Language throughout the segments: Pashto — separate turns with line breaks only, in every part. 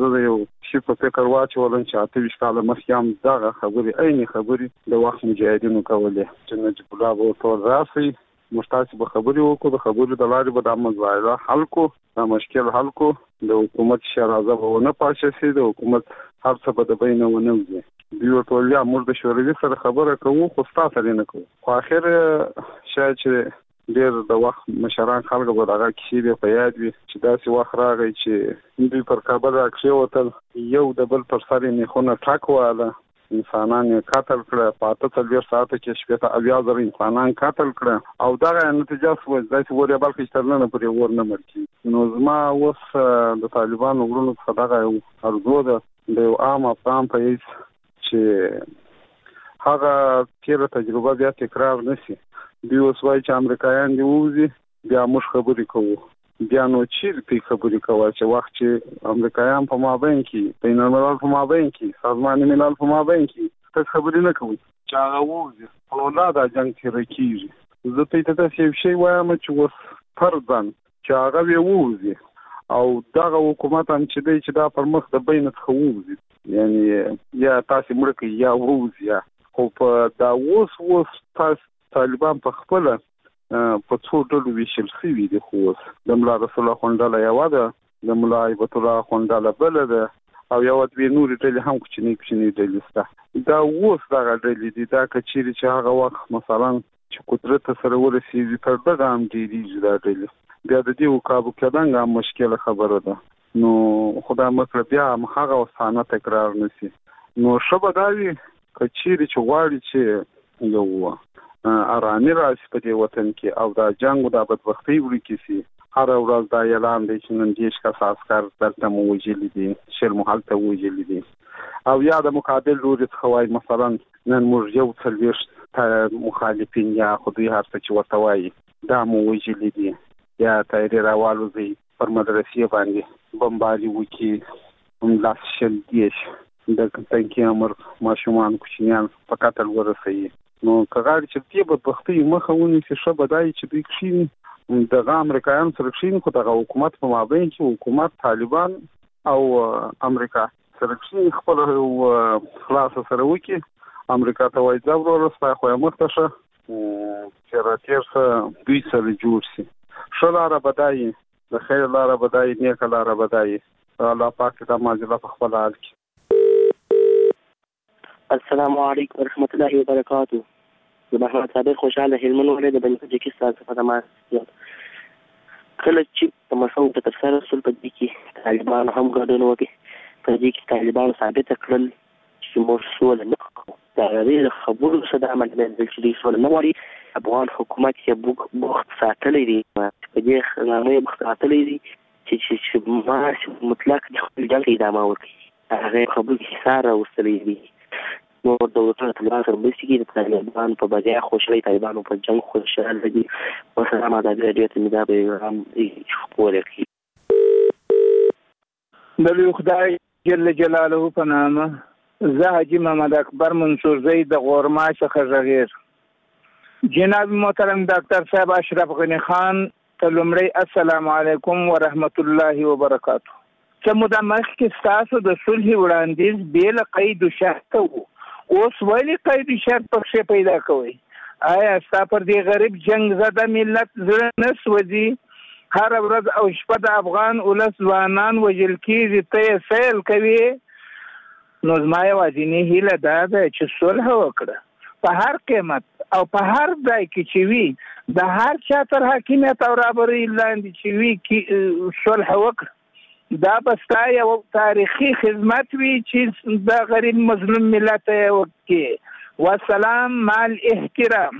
زه د یو شي په فکر واچولم چې 28 کاله مخکې هم دغه خبرې عیني خبرې د وخت مجاهدینو کولې چې نجیب الله به ټول راسي موږ تاسو به خبرې وکړو د خبرې د لارې به د مسایل حل کو د مشکل حل کو د حکومت شرازه به ونه پاشه سي د حکومت هر څه به د بینه ونه وځي دیو ټول یا موږ د شوروي سره خبره کوو خو تاسو نه کوو خو اخر شاید چې ډېر د وخت مشران خلک به دغه کیسې په یاد وي چې داسې وخت راغی چې دوی پر کابل راکښې وتل یو د بل پر سر یې میخونه ټک واله انسانان یې قتل کړه په 48 ساعته کې شپېته اویا زره انسانان قتل کړه او دغه نتیجه شوه داسې ور یې بلکې تر نن پورې ور نه مرکي نو زما اوس د طالبانو وګړو څخه دغه ارزو ده د یو عام افغان په هیڅ چې هغه تیره تجربه بیا تکرار نشي دوی اوس وایي چې امریکایان دی ووځي بیا موږ خبرې کوو بیا نو چیرته خبرې کوو چې وخت چې امریکایان په مابین کې بین الملل په مابین کې سازمان ملل په مابین کې څه خبرې نه کوي چې هغه ووځي او لا دا جنگ تیر کیږي زه ته تاسو یو شی وایم چې اوس فرضاً چې هغه ووځي او دغه حکومت هم چې دی چې دا پر مخ د بین څخه ووځي یعنی یا تاسو مړ کې یا ووځي خو په دا اوس تاسو طالبان په خپل په څو ډلو ویشل شوي دي خو د ملا رسول الله خونډاله یو ده د ملا ایبت الله خونډاله بل ده او یو دوی نور ډلې هم کوچني ډلې سته دا اوس دغه ډلې دي دا کچېري چې هغه وخت مثلا چې قدرت سره ورسېږي تر دغه هم ډېرېږي دا ډلې بیا د دې کابو کېدنګ هم مشکله خبره ده نو خدای مکړه بیا هغه وسانه تکرار نشي نو شبه دا وي کچېري چې غواړي چې یو ارامي راشي په دې وطن کې او دا جنگ او دا بدبختي ورکی سي هر ورځ دا اعلان دی چې نن 10 کس عسكر دلته موجود دي شر محل ته موجود دي او یا د مقابل لوري څخه وایي مثلا نن موږ یو څلويشت مخالفین یا خودي هر څه چې ورته وایي دا موجود دي یا تایری راوالو زی پر مدرسې باندې بمباري وکي هم لاس شل دیش د تنکي امر ماشومان کوچنیان په قتل ورسوي نو کغاړي چې دې بدبختي مخه ونی چې شبه دای چې دوی کښین د امریکایان سره کښین خو د حکومت په مابین کې حکومت طالبان او امریکا سره کښین خپل خلاص سره وکي امریکا ته وایي دا ورسته خو یې مخته چې راتیر دوی سره جوړ شي شلاره بدای د خیر لاره بدای نیک لاره بدای الله پاک دې ماجله په خپل حال کې
السلام علیکم ورحمۃ اللہ وبرکاتہ د محمد صادق خوشاله هلمند ولې د بنګ تاجکستان څخه د ماسیات کله چې په مسو په تفسیر رسول په دې کې طالبان هم ګډون وکړي په دې کې طالبان ثابت کړل چې مرسول نه دا غیر خبرو صدا عمل د چې رسول نه وری افغان حکومت یې بوخت ساتلې دي په دې نامه بوخت ساتلې دي چې ما مطلق د خپل جنګ ادامه وکړي هغه خبرو کې ساره وستلې دي نو دولتونه طالبان سره مرستې کوي د طالبان په بجای خوشحالي طالبانو په جنګ خوشحاله دي وسلام علیکم رادیو تلمیذا به هم خبرې کوي
د خدای جل جلاله په نامه زه حاجي محمد اکبر منصور زئی د غورما څخه غږیر جناب محترم ډاکټر صاحب اشرف غنی خان ته لومړی السلام علیکم ورحمت الله وبرکاتہ چې مو د مخکې تاسو د صلح وړاندیز بیل قید شرط وو اوس ویلي قید شرط پکې پیدا کوي آیا تاسو پر دې غریب جنگ زده ملت زړه نه سوځي هر ورځ او شپه د افغان ولس ځوانان وژل کېږي ته سیل کوي نو زما یوازینی هیله دا ده چې صلح وکړه په هر قیمت او په هر ځای کې چې وي د هر چا تر حاکمیت او رابري لاندې چې وي کې صلح وکړه دا بستا یو تاریخي خدمت وی چې د غریب مظلوم ملت وکړي والسلام مال احترام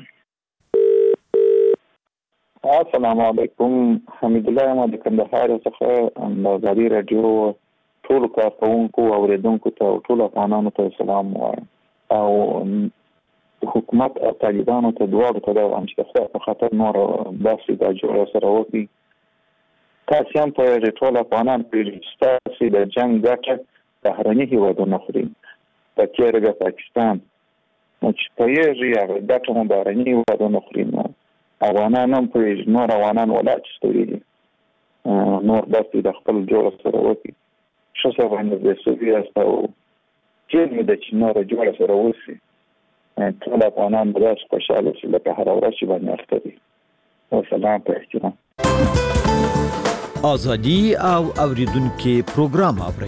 السلام علیکم حمید الله ما د کندهار څخه د غری رادیو ټول کارکونکو او اوریدونکو ته ټول افغانانو ته سلام وایم او حکومت او طالبانو ته دواړو ته د انشاء په خاطر نور داسې د جوړ سره وکړي تاسو هم په ټول افغانان په تاسو د جنگ ګټه بهرني هیوادونو خوري په کېرګه پاکستان چې په یوه ځای ګټه هم بهرني هیوادونو خوري افغانان هم په نور افغانان ولاړ ستوري نور داسې د خپل جوړ سره وکړي ښه باندې د سوفي استاو چې د چینو رجوع سره وسی ټول افغانان به داسې خوشاله شي لکه هر ورځ چې باندې اخته دي. والسلام په احترام.
آزادی او اوریدونکو پروګرام اورئ.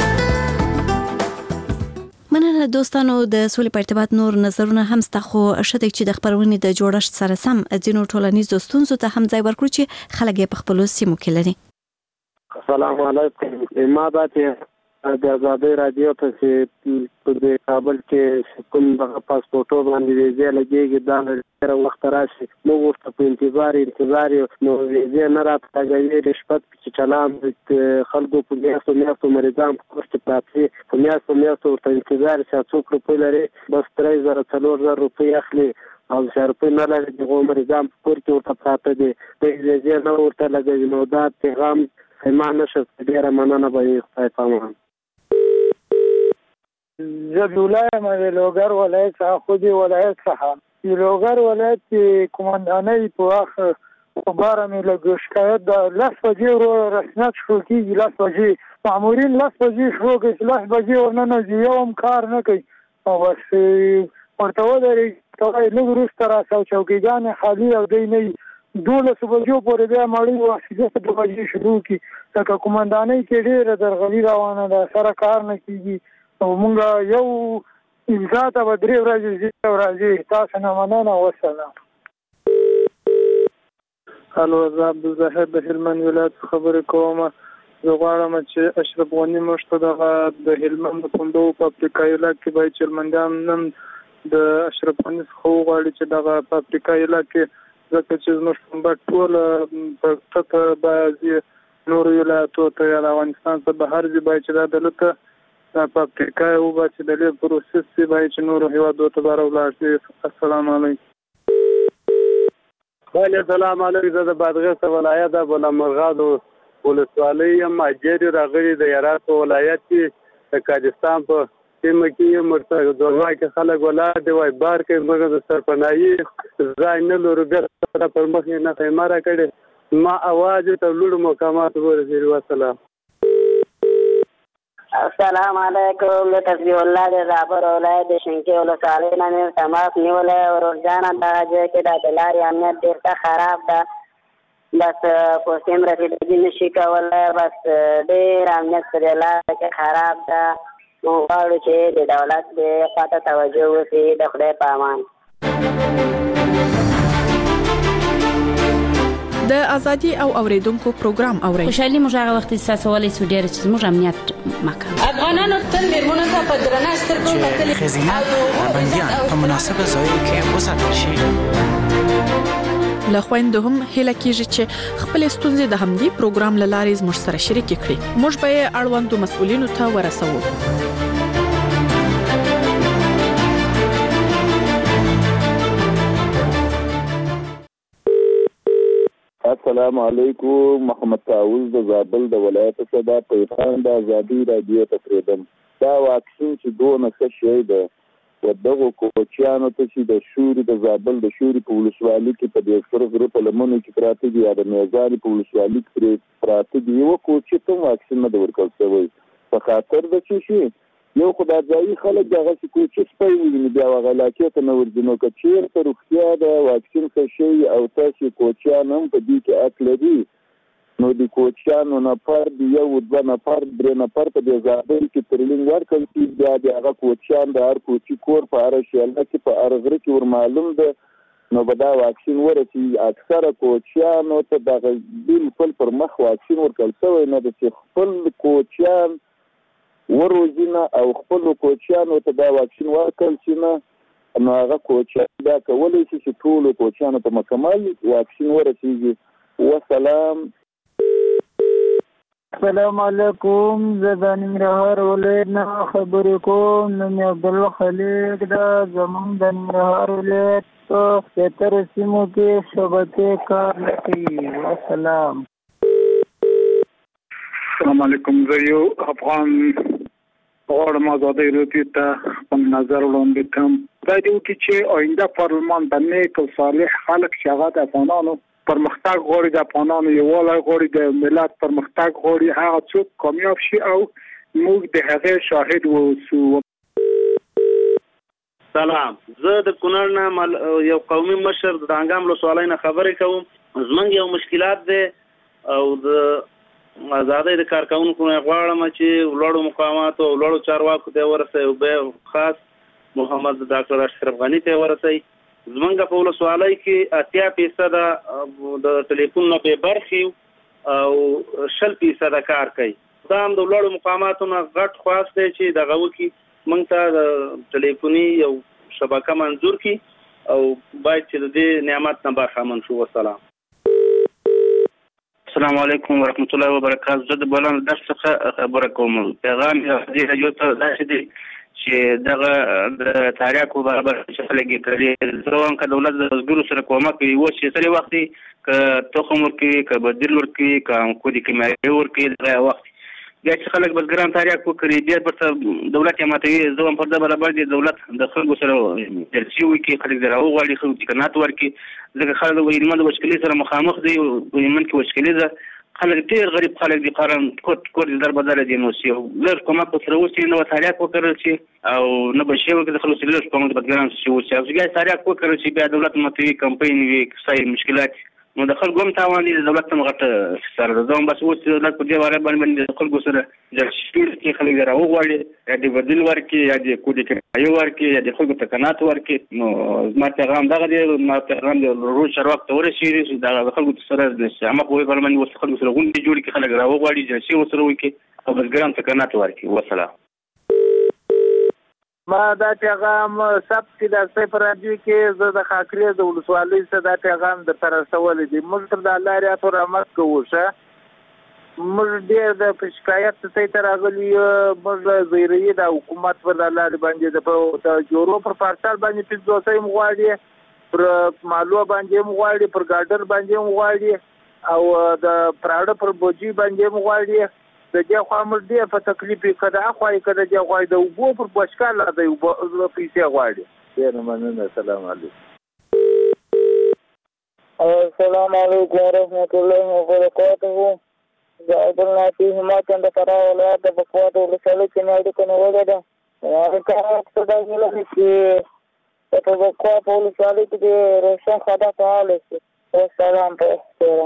مننه دوستانو. د سولې په ارتباط نور نظرونه هم ستا خو شته چې د خبرونې د جوړښت سره سم ځینو ټولنیزو ستونزو ته هم ځای ورکړو چې خلک یې په خپلو سیمو کې لري.
السلام علیکم. ما باندې د آزادۍ رادیو په کابل کې کوم دغه پاسپورټو باندې ویزه لګېږي دا ډېر وخت راشي. موږ ورته په انتظار نو ویزه نه راځي. رشوت چې چلام خلکو په میاشتو مریضان په کور کې پراته په میاشتو ورته انتظار چې څوک روپۍ لري بس 3000 روپۍ اخلي او 1000 روپۍ نه لري دغه مریضان په کور کې ورته پراته دي. د ویزه نه ورته لګوي نو دا پیغام ایمان نشه. ډېره مننه به خدای پامان.
زبیولای لوګر ولایت څخه خودي ولایت څخه لوګر ولایت کمانډانۍ په واخ خبره مې له شکایت د 10 بجې رسمیت شروع کېږي. 10 بجې مامورین 10 بجې شروع کوي. 10 بجې ورننه یو هم کار نه کوي او بس ورته ودرېږي لږ وروسته راسه چوکیګانې خالي او دی نه 12 بجو پورې بیا مړی واخلي 2 بجې شروع کړي لکه کمانډانۍ کې ډېره درغلي روانه ده سره کار نه کېږي او مونږ یو امضا ته به 3 ورځې راځي. تاسو نه مننه. والسلام.
الو زه عبدالظاهر د هلمند ولایت خبرې کوم. زه غواړم چې اشرف غني موږ ته د هلمند د کندو په افریقایي علاقې کې باید چې هلمندیان نن د اشرف غني څخه وغواړي چې دغه په افریقایي علاقې ځکه چې زموږ پنبه ټول په بعضې نورو ولایتو ته یا د افغانستان څخه بهر ځي باید چې دا دلته په افریقا وباسي د لې پروسس سي باید چې نورو هیوادو ته بار ولاړ شي. السلام علیکم.
وعلیکم السلام علیکم. زه د بادغیس ولایت د بلمرغاد ولسوالۍ یم. اجر راغلي د هرات ولایت کې د کاجستان په سیمه کې مرته دوه کې خلک ولاړ دی وای بار کې موږ د سرپناهي ځای نه لرو بیا پر مخ نه خیمه راکړي ما اواز ته لوړ مقامات ورسېږي. والسلام.
السلام علیکم. د تسبیح الله د زابر ولایت د شنکۍ ولسوالۍ نه مې تماس نیولی ورورجانه دغه ځای کې د لارې امنیت ډېر خراب ده بس پوستې هم رسېدګي نشي کولی بس ډېر امنیت په دې لاره کې خراب ده. موږ غواړو چې د دولت دې خواته توجه وشي. د خدای په امان.
د ازادي او اوریدونکو پروګرام اورئ.
خوشحالي موږ هغه وخت احساسولای سو ډېر چې موږ امنیت مکان
افغانانو تل میرمنو ته په درنه سترګو کتل
خزینه بنديان په مناسبه ځای کې وساتل شي.
له خويندو هم هله کیږي چې خپل ستونزې د همدې پروګرام له لارې زموږ سره شریک کړي. موږ به یې اړوندو مسؤلینو ته ورسوو.
السلام علیکم. محمد تعوض د زابل د ولایت څخه د پیغام د آزادۍ رادیو ته پریدم. دا واکسین چې دونه څه شی ده ودغه کوچیانو ته چې د شوري د زابل د شوري په ولسوالۍ کې په دې سره غره په لمنو کې پراته دي یا د میزان په ولسوالۍ کې پراته دي یو کوچی ته واکسین نه ورکول شوی په خاطر د چې شي یو خدای ځای خلک دغه کوچی سپي ویني بیا وغلاکې ته نو ورځنو کې چیرته روغتیا د واکسین څه شي او تاسو کوچیان هم په دې کې اکل دي نو د کوچیانو نه پر دی یو د نه پر درې نه پر په دې ځابل کې ترلینګ ورکړل چې بیا د هغه کوچیان د هر کوچی کور په اړه شي چې په ارغره کې ور معلوم ده نو به دا واکسین ورسي اکثره کوچیانو ته د بالکل پر مخ واکسین ورکړل شوی نه د خپل کوچیان وروزینه او خپل کوچیانو ته دا واکسین ورکړل شي نه نو هغه کوچیان دا کولای شي چې ټول کوچیانو ته مکمل واکسین ورسیږي. والسلام.
السلام علیکم. زه د ننګرهار ولایت نه خبرې کوم. نوم یې عبدالله خلیق ده. زموږ د ننګرهار ولایت په زیاتره سیمو کې شبکې کار نه کوي. والسلام.
السلام علیکم. زه یو افغان غواړم آزادۍ رادیو ته خپل نظر وړاندې کړم. دا دی چې آینده پارلمان د نیک او صالح خلک چې هغه د افغانانو پرمختګ غواړي د افغانانو یووالی غواړي د ملت پرمختګ غواړي هغه څوک کامیاب شي او
موږ د هغه شاهد وو.
سلام، زه د کونړ نه یو قومي مشر د انګام له سوالای نه خبرې کوم. زمونږ یو مشکلات دی او د آزادۍ د کارکونکو نه غواړم چې ولړو مقامات او ولړو چارواکو ته ورسي او به خاص محمد ډاکټر اشرف غنی ته ورسي. زمونږ په ول سوالای کې 80% د ټلیفون نه به برخي او 60% کار کوي. دا هم د ولړو مقاماتو نه غټ خواست دی چې دغه وکی مونږ ته د ټلیفوني یو شبکه منظور کی او باید چې د دې نعمت نه برخمن شو. والسلام.
السلام علیکم ورحمت الله وبرکاته. زه د بولان درس څخه خبره کوم. پیغام دې راځي ته داسې دی چې دغه د تاریخو برابر شفلګي کړي زه که دولت د وزګرو سره کومک کوي و چې سړي وخت ک تخم ورکي ک بدیل ورکي ک کو دي کیمیاوي ورکي دغه وخت بیا چې خلک بزګران تاریخ وکړي بیا پر دولت یې ماتوي. زه هم پر دا برابر دي دولت د خلکو سره جلسي وکړي خلک دراو غواړي خلک امکانات ورکړي ځکه خلک د ایمان د مشکلې سره مخامخ دي او ایمان کې مشکلې ده. خلک ډېر غریب خلک دي قارن کور در بدل دي نو سی لږ کومک سره وسی نو تاریخ وکړي چې او نه بشي وکړي خلک لږ کومک بزګران شي وسی او بیا تاریخ وکړي چې بیا دولت ماتوي کمپاین وي صحیح مشکلات نو د خلکو هم تاوان دي دولت هم غټه سره ده. زه بس اوس دولت په دې واره باندې د خلکو سره د شپیر کې خلک راو غواړي یا د بدیل ورکي یا د کودي کې ورکي یا د خلکو تکنات ورکي. نو ما پیغام دغه دی ما پیغام د روز شروع ته ورسېږي د خلکو سره د عامه په برمن وسه خلکو سره غونډې جوړ کې خلک راو غواړي چې شی وسره وکي او بزګران تکنات ورکي. والسلام.
ما دا پیغام سب کې د صفر راځي کې زه د خاکریه د ولسوالۍ څخه دا پیغام د ترسول دي. موږ د الله رحمت او رحمت کوو موږ ډېر د شکایت څخه تراغلي موږ زیری د حکومت پر الله باندې د جوړو پر پارسال باندې پیځوسې مغواړي پر مالو باندې مغواړي پر ګاډر باندې مغواړي او د پراډ پر بوجي باندې مغواړي. د دې خو موږ دې په تکلیف کړه اخوای کړه چې غوای د وبو پر بشکال د وبو پیسې غواړي. ډېر مننه. السلام علیکم.
السلام علیکم ورحمت الله وبرکاته. زه عبدالله فيه ما كان ترى ولا تبقوا ولسالك ما يكون ولدا وكان تدعي له في تبقوا ولسالك دي روشن خدا تعالى. والسلام عليكم.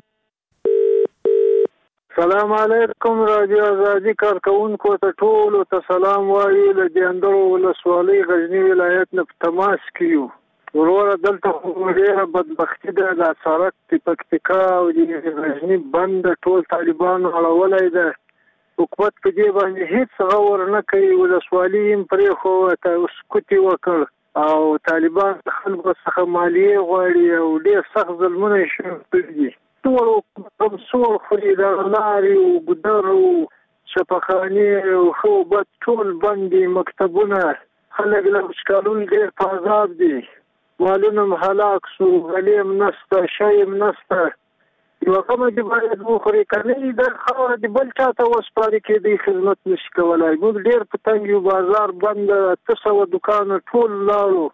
سلام علیکم رادیو آزادی کارکونکو ته ټول ته سلام وایي. له جندرو ولسوالۍ غزنی ولایت نه تماس کیو وروره دلته ډېره بدبختي ده. د سړک پکتیکا او د غزنی بند ټول طالبانو اړولی ده. حکومت په دې باندې هیڅ غور نه کوي. ولسوالي یې پرېښوته سکوت یې وکړ او طالبان خلکو څخه مالیې غواړي او ډېر سخت ظلمونه یې شروع کړي دي. ټول کمسور خوري د لارې او ګدر او شفاخانې او خوبت ټول بندي. مکتبونه خلک له مشکلون ډېر په عذاب دي. مالونه هم هلاک سو. غلې هم نسته شی هم نسته. یوه غمه دې باید وخوري که نه دا خاوره دې بل چا ته وسپاري کېدی خدمت نشي کولی. موږ ډېر په تنګ یو. بازار بند 800 دوکانه ټول لاړو.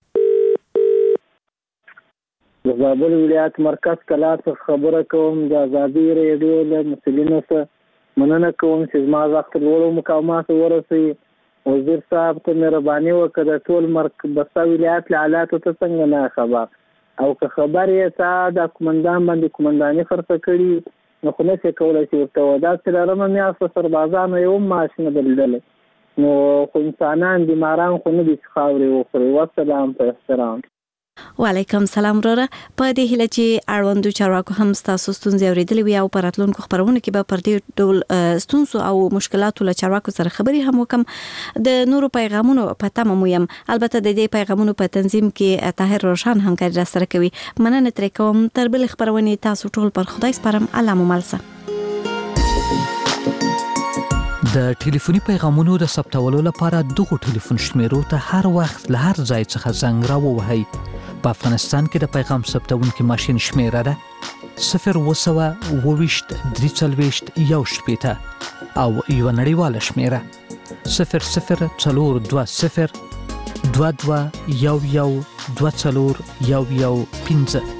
د زابل ولایت مرکز کلا څخه خبره کوم. د ازادي ریډیو له مسؤلینو څخه مننه کوم چې زما غږ تر لوړو مقاماتو ورسوي. وزیر صاحب ته مهرباني وکړه د ټول بسته ولایت له حالاتو ته څنګه نه خبر او که خبر یې تا د قومندان باندې قومنداني خرڅه کړي نو خو نشي کولی چې ورته داسې لرمه میاشته سربازانو یې هم معاش نه درلودلی نو خو انسانان بیماران خو نه دي چې خاورې وخوري. والسلام په احترام.
وعلیکم سلام وروره. په دې هیله چې اړوندو چارواکو هم ستاسو ستونزې اورېدلې وي او په راتلونکو خبرونو کې به پر دې ډول ستونزو او مشکلاتو له چارواکو سره خبرې هم وکم. د نورو پیغامونو په تمه مو یم. البته د دې پیغامونو په تنظیم کې طاهر روشن همکاري راسره کوي. مننه ترې کوم. تر بل خبرونې تاسو ټول پر خدای سپارم. الله مو مل شه.
د ټلیفوني پیغامونو د ثبتولو لپاره دغه ټلیفون شمیرو ته هر وخت له هر ځای څخه زنګ راووهئ. په افغانستان کې د پیغام ثبتونکي ماشین شمیره ده 020 340 1 او یو نړیواله شمیره 0040 22 11 24 11 15.